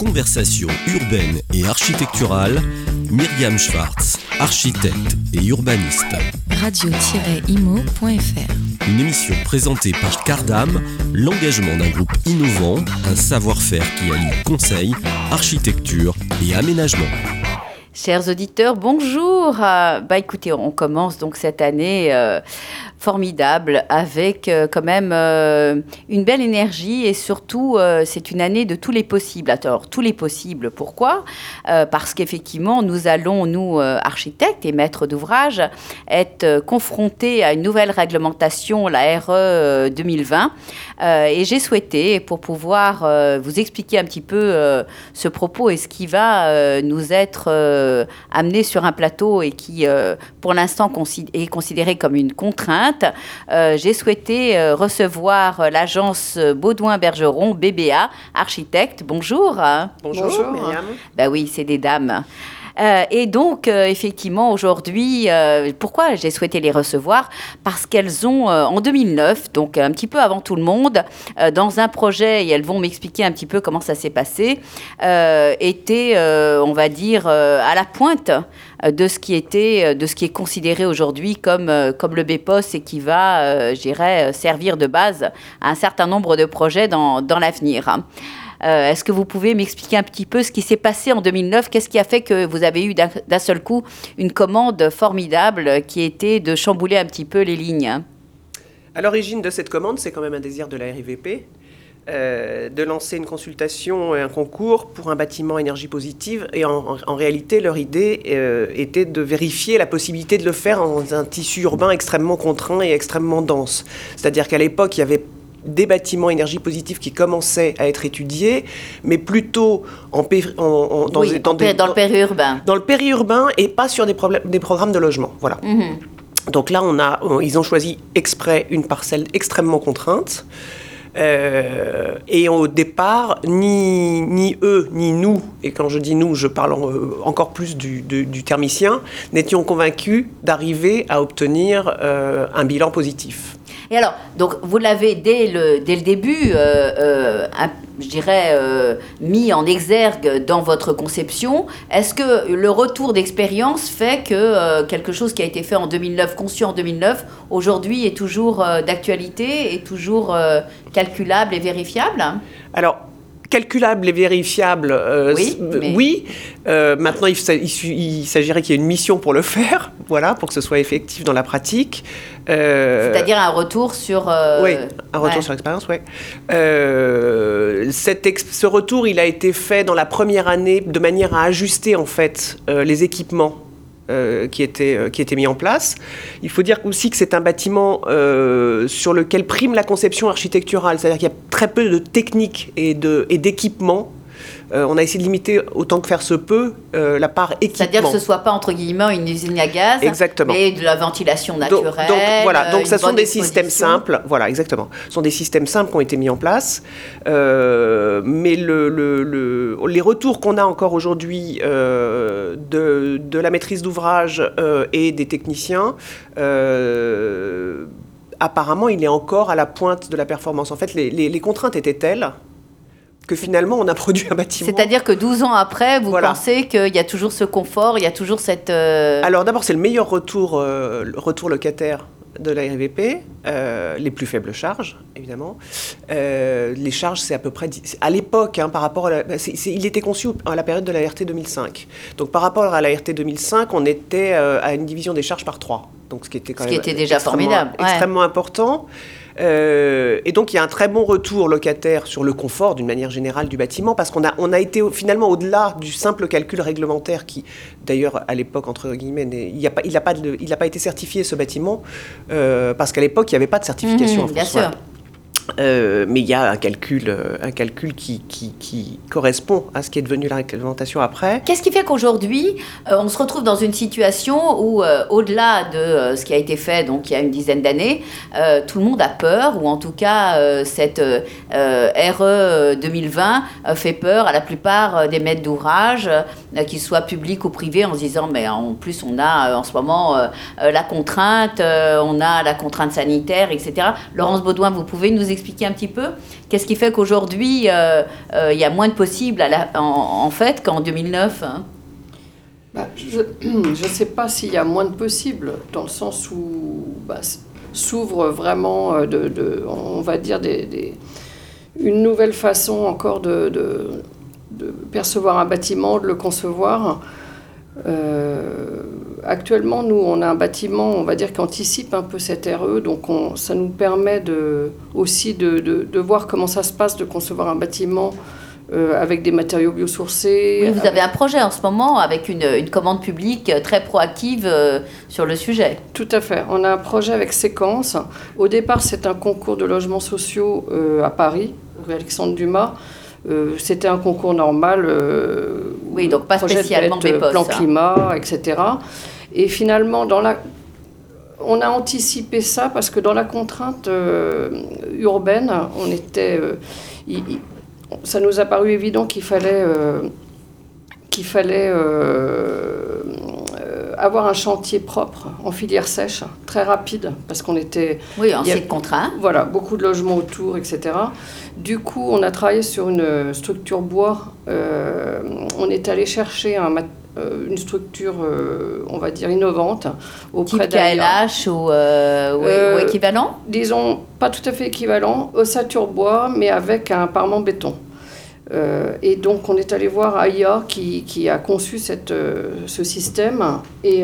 conversation urbaine et architecturale, Myriam Schwartz, architecte et urbaniste. Radio-imo.fr. Une émission présentée par Cardam, l'engagement d'un groupe innovant, un savoir-faire qui allie conseil, architecture et aménagement. Chers auditeurs, bonjour. Écoutez, on commence donc cette année formidable avec quand même une belle énergie et surtout c'est une année de tous les possibles. Alors tous les possibles, pourquoi ? Parce qu'effectivement nous allons, nous architectes et maîtres d'ouvrage, être confrontés à une nouvelle réglementation, la RE 2020. Et j'ai souhaité, pour pouvoir vous expliquer un petit peu ce propos et ce qui va nous être amené sur un plateau et qui, pour l'instant, est considéré comme une contrainte, j'ai souhaité recevoir l'agence Baudouin-Bergeron, BBA, architecte. Bonjour. Bonjour, Myriam. Oui, c'est des dames. Et donc, effectivement, aujourd'hui, pourquoi j'ai souhaité les recevoir ? Parce qu'elles ont, en 2009, donc un petit peu avant tout le monde, dans un projet, et elles vont m'expliquer un petit peu comment ça s'est passé, étaient, on va dire, à la pointe de ce qui est considéré aujourd'hui comme le BPOS et qui va, servir de base à un certain nombre de projets dans l'avenir. Est-ce que vous pouvez m'expliquer un petit peu ce qui s'est passé en 2009 ? Qu'est-ce qui a fait que vous avez eu d'un seul coup une commande formidable qui était de chambouler un petit peu les lignes ? À l'origine de cette commande, c'est quand même un désir de la RIVP de lancer une consultation et un concours pour un bâtiment énergie positive. Et en réalité, leur idée était de vérifier la possibilité de le faire dans un tissu urbain extrêmement contraint et extrêmement dense. C'est-à-dire qu'à l'époque, il y avait des bâtiments énergie positive qui commençaient à être étudiés, mais plutôt dans le périurbain. Dans le périurbain et pas sur des programmes de logement. Voilà. Mm-hmm. Donc là, ils ont choisi exprès une parcelle extrêmement contrainte. Et au départ, ni eux, ni nous, et quand je dis nous, je parle encore plus du thermicien, n'étions convaincus d'arriver à obtenir un bilan positif. Et alors, donc vous l'avez dès le début, mis en exergue dans votre conception. Est-ce que le retour d'expérience fait que quelque chose qui a été fait en 2009, conçu en 2009, aujourd'hui est toujours d'actualité, est toujours calculable et vérifiable ? Alors, calculable et vérifiable, oui. Maintenant, il s'agirait qu'il y ait une mission pour le faire, voilà, pour que ce soit effectif dans la pratique. C'est-à-dire un retour sur... Oui, un retour sur expérience, oui. Ce retour, il a été fait dans la première année de manière à ajuster, en fait, les équipements qui étaient mis en place. Il faut dire aussi que c'est un bâtiment sur lequel prime la conception architecturale, c'est-à-dire qu'il y a très peu de techniques et d'équipements. On a essayé de limiter autant que faire se peut la part équipement. C'est-à-dire que ce ne soit pas, entre guillemets, une usine à gaz, exactement, mais de la ventilation naturelle. Donc ce sont des systèmes simples. Voilà, exactement. Ce sont des systèmes simples qui ont été mis en place. Mais les retours qu'on a encore aujourd'hui de la maîtrise d'ouvrage et des techniciens, apparemment, il est encore à la pointe de la performance. En fait, les contraintes étaient telles que finalement, on a produit un bâtiment. C'est-à-dire que 12 ans après, vous pensez qu'il y a toujours ce confort, il y a toujours cette... Alors d'abord, c'est le meilleur retour locataire de la RIVP, les plus faibles charges, évidemment. Les charges, c'est à peu près... À l'époque, par rapport à il était conçu à la période de la RT 2005. Donc par rapport à la RT 2005, on était à une division des charges par 3. Donc, ce qui était quand même déjà formidable. Extrêmement important. Et donc, il y a un très bon retour locataire sur le confort, d'une manière générale, du bâtiment, parce qu'on a été finalement au-delà du simple calcul réglementaire qui, d'ailleurs, à l'époque, entre guillemets, il n'a pas été certifié, ce bâtiment, parce qu'à l'époque, il n'y avait pas de certification en France. Bien sûr. Mais il y a un calcul qui correspond à ce qui est devenu la réglementation après. Qu'est-ce qui fait qu'aujourd'hui, on se retrouve dans une situation où, au-delà de ce qui a été fait, donc il y a une dizaine d'années, tout le monde a peur, ou en tout cas, cette RE 2020 fait peur à la plupart des maîtres d'ouvrage, qu'ils soient publics ou privés, en se disant, mais en plus, on a en ce moment la contrainte, on a la contrainte sanitaire, etc. Laurence Baudouin, vous pouvez nous expliquer un petit peu qu'est-ce qui fait qu'aujourd'hui, il y a moins de possibles en fait qu'en 2009 hein? Je ne sais pas s'il y a moins de possibles, dans le sens où s'ouvre vraiment, on va dire, une nouvelle façon encore de percevoir un bâtiment, de le concevoir. Actuellement, nous, on a un bâtiment, on va dire, qui anticipe un peu cette RE, donc ça nous permet aussi de voir comment ça se passe de concevoir un bâtiment avec des matériaux biosourcés. Oui, vous avez un projet en ce moment avec une commande publique très proactive sur le sujet. Tout à fait. On a un projet avec Séquence. Au départ, c'est un concours de logements sociaux à Paris, rue Alexandre Dumas. C'était un concours normal. Oui, donc pas spécialement BEPOS. Plan climat, etc. Et finalement, on a anticipé ça parce que dans la contrainte urbaine, ça nous a paru évident qu'il fallait avoir un chantier propre en filière sèche, très rapide, parce qu'on était... Oui, en site contraint. Voilà, beaucoup de logements autour, etc. Du coup, on a travaillé sur une structure bois. On est allé chercher une structure, on va dire, innovante auprès KLH ou équivalent? Disons, pas tout à fait équivalent, ossature bois, mais avec un parement béton. Et donc, on est allé voir AIA qui a conçu ce système, et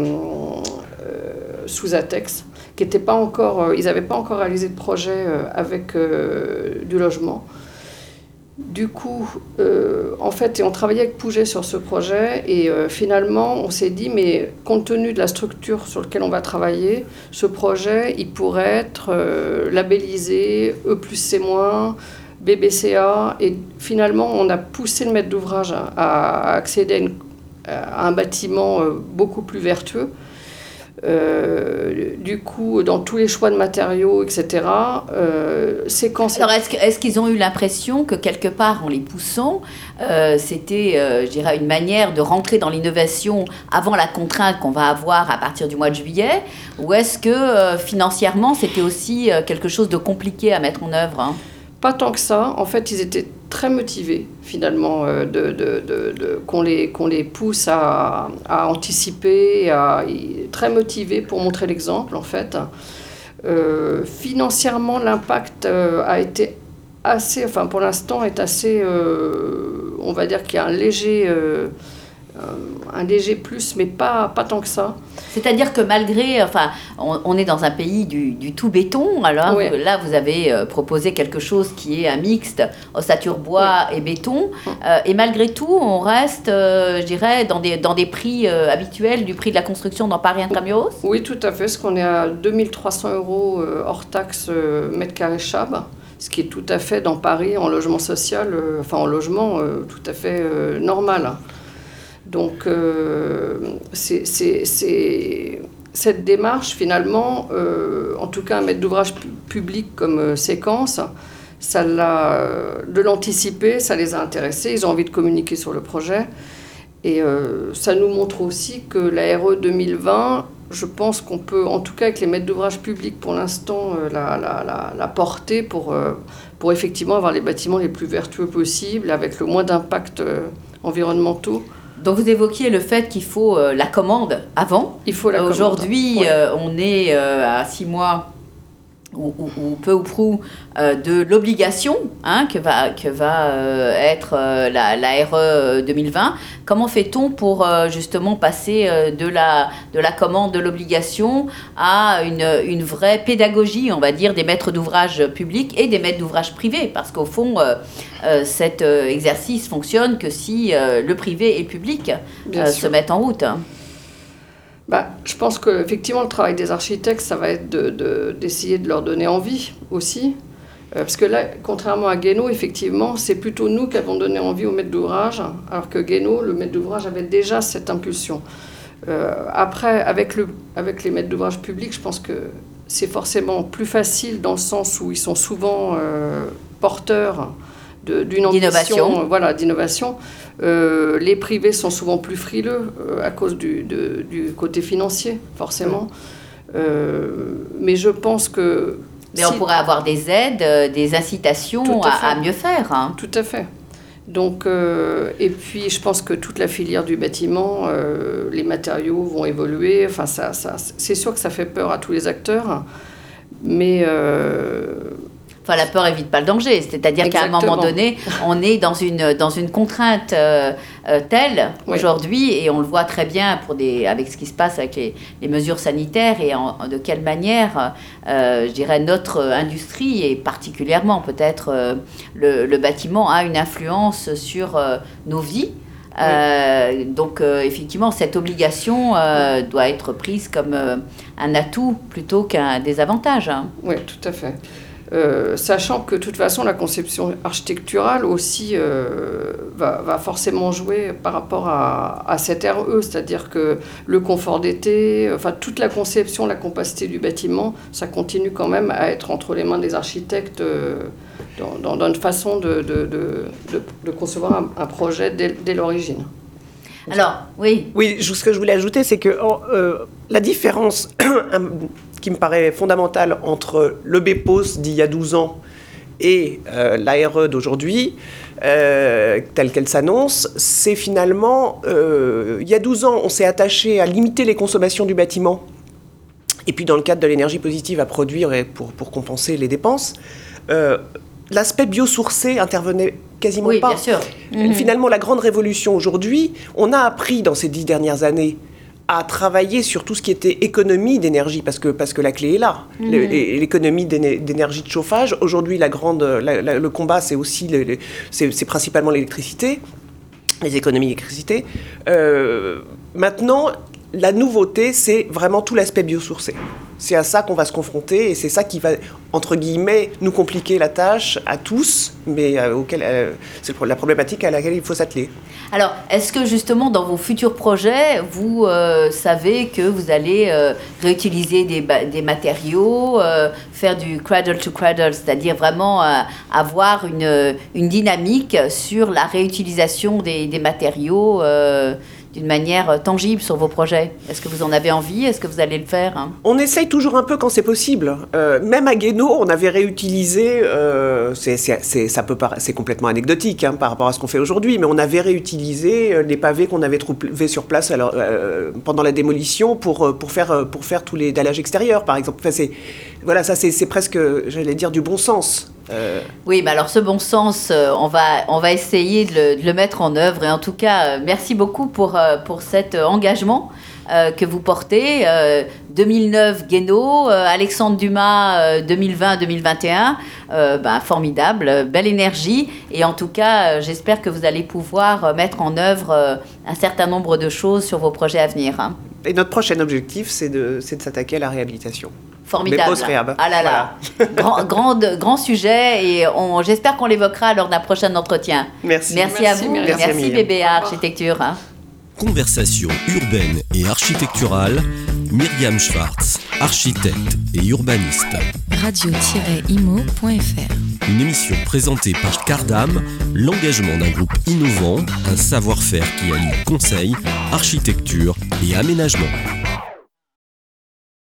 sous Atex, qui n'était pas encore... ils n'avaient pas encore réalisé de projet avec du logement. Du coup, en fait, on travaillait avec Pouget sur ce projet et finalement, on s'est dit, mais compte tenu de la structure sur laquelle on va travailler, ce projet, il pourrait être labellisé E+C-, BBCA. Et finalement, on a poussé le maître d'ouvrage à accéder à un bâtiment beaucoup plus vertueux. Du coup, dans tous les choix de matériaux, etc. Séquence. Alors, est-ce qu'ils ont eu l'impression que quelque part, en les poussant, c'était, je dirais, une manière de rentrer dans l'innovation avant la contrainte qu'on va avoir à partir du mois de juillet, ou est-ce que financièrement, c'était aussi quelque chose de compliqué à mettre en œuvre hein? Pas tant que ça. En fait, ils étaient très motivés, finalement, qu'on les pousse à anticiper, très motivés pour montrer l'exemple, en fait. Financièrement, l'impact a été assez... Enfin, pour l'instant, est assez... on va dire qu'il y a un léger plus, mais pas tant que ça. C'est-à-dire que malgré, enfin, on est dans un pays du tout béton, alors oui. Là vous avez proposé quelque chose qui est un mixte, ossature bois oui. et béton, et malgré tout on reste, je dirais, dans des prix habituels du prix de la construction dans Paris Intramuros. Oui, tout à fait, parce qu'on est à 2300 € hors taxe mètre carré chab, ce qui est tout à fait dans Paris en logement social, en logement tout à fait normal. Donc, cette démarche, finalement, en tout cas un maître d'ouvrage public comme Séquence, de l'anticiper, ça les a intéressés, ils ont envie de communiquer sur le projet. Et ça nous montre aussi que la RE 2020, je pense qu'on peut, en tout cas avec les maîtres d'ouvrage publics, pour l'instant, la porter pour effectivement avoir les bâtiments les plus vertueux possibles, avec le moins d'impacts environnementaux. Donc vous évoquiez le fait qu'il faut la commande avant. Il faut la commande. Aujourd'hui, on est à 6 mois ou peu ou prou de l'obligation que va être la RE 2020. Comment fait-on pour justement passer de la commande de l'obligation à une vraie pédagogie, on va dire, des maîtres d'ouvrage publics et des maîtres d'ouvrage privés? Parce qu'au fond, cet exercice fonctionne que si le privé et le public se mettent en route. Je pense qu'effectivement, le travail des architectes, ça va être d'essayer de leur donner envie aussi. Parce que là, contrairement à Guénaud, effectivement, c'est plutôt nous qui avons donné envie au maître d'ouvrage, alors que Guénaud, le maître d'ouvrage, avait déjà cette impulsion. Après, avec les maîtres d'ouvrage publics, je pense que c'est forcément plus facile dans le sens où ils sont souvent porteurs d'une ambition d'innovation. Les privés sont souvent plus frileux à cause du côté financier, forcément. Mais je pense que Mais on pourrait avoir des aides, des incitations à mieux faire. Hein. Tout à fait. Donc, et puis, je pense que toute la filière du bâtiment, les matériaux vont évoluer. Enfin, c'est sûr que ça fait peur à tous les acteurs, mais... Enfin, la peur évite pas le danger. C'est-à-dire qu'à un moment donné, on est dans une contrainte telle aujourd'hui, et on le voit très bien avec ce qui se passe avec les mesures sanitaires et de quelle manière, je dirais, notre industrie et particulièrement peut-être le bâtiment a une influence sur nos vies. Donc effectivement, cette obligation doit être prise comme un atout plutôt qu'un désavantage. Hein. Oui, tout à fait. Sachant que de toute façon la conception architecturale aussi va forcément jouer par rapport à cette RE, c'est-à-dire que le confort d'été, enfin toute la conception, la compacité du bâtiment, ça continue quand même à être entre les mains des architectes dans une façon de concevoir un projet dès l'origine. Alors, oui. Oui, ce que je voulais ajouter, c'est que la différence qui me paraît fondamentale entre le BPOS d'il y a 12 ans et l'ARE d'aujourd'hui, telle qu'elle s'annonce, c'est finalement, il y a 12 ans, on s'est attaché à limiter les consommations du bâtiment, et puis dans le cadre de l'énergie positive, à produire pour compenser les dépenses. L'aspect biosourcé intervenait quasiment pas. Oui, bien sûr. Finalement, la grande révolution aujourd'hui, on a appris dans ces 10 dernières années à travailler sur tout ce qui était économie d'énergie, parce que la clé est là. L'économie d'énergie de chauffage. Aujourd'hui, le combat, c'est aussi c'est principalement l'électricité, les économies d'électricité. Maintenant, la nouveauté, c'est vraiment tout l'aspect biosourcé. C'est à ça qu'on va se confronter, et c'est ça qui va, entre guillemets, nous compliquer la tâche à tous, mais c'est la problématique à laquelle il faut s'atteler. Alors, est-ce que justement, dans vos futurs projets, vous savez que vous allez réutiliser des matériaux, faire du cradle to cradle, c'est-à-dire vraiment avoir une dynamique sur la réutilisation des matériaux d'une manière tangible sur vos projets? Est-ce que vous en avez envie? Est-ce que vous allez le faire, hein? On essaye toujours un peu quand c'est possible. Même à Guénot, on avait réutilisé, c'est complètement anecdotique par rapport à ce qu'on fait aujourd'hui, mais on avait réutilisé les pavés qu'on avait trouvés sur place pendant la démolition pour faire tous les dallages extérieurs, par exemple. Enfin, c'est presque, j'allais dire, du bon sens. Oui, mais alors ce bon sens, on va essayer de le mettre en œuvre. Et en tout cas, merci beaucoup pour cet engagement que vous portez. 2009, Guénot, Alexandre Dumas, 2020-2021. Formidable, belle énergie. Et en tout cas, j'espère que vous allez pouvoir mettre en œuvre un certain nombre de choses sur vos projets à venir. Hein. Et notre prochain objectif, c'est de s'attaquer à la réhabilitation. Formidable. Ah là là. Voilà. Grand sujet, et j'espère qu'on l'évoquera lors d'un prochain entretien. Merci. Merci à vous. Merci BBA Architecture. Hein. Conversation urbaine et architecturale, Myriam Schwartz, architecte et urbaniste. Radio-imo.fr. Une émission présentée par Cardam, l'engagement d'un groupe innovant, un savoir-faire qui allie conseil, architecture et aménagement.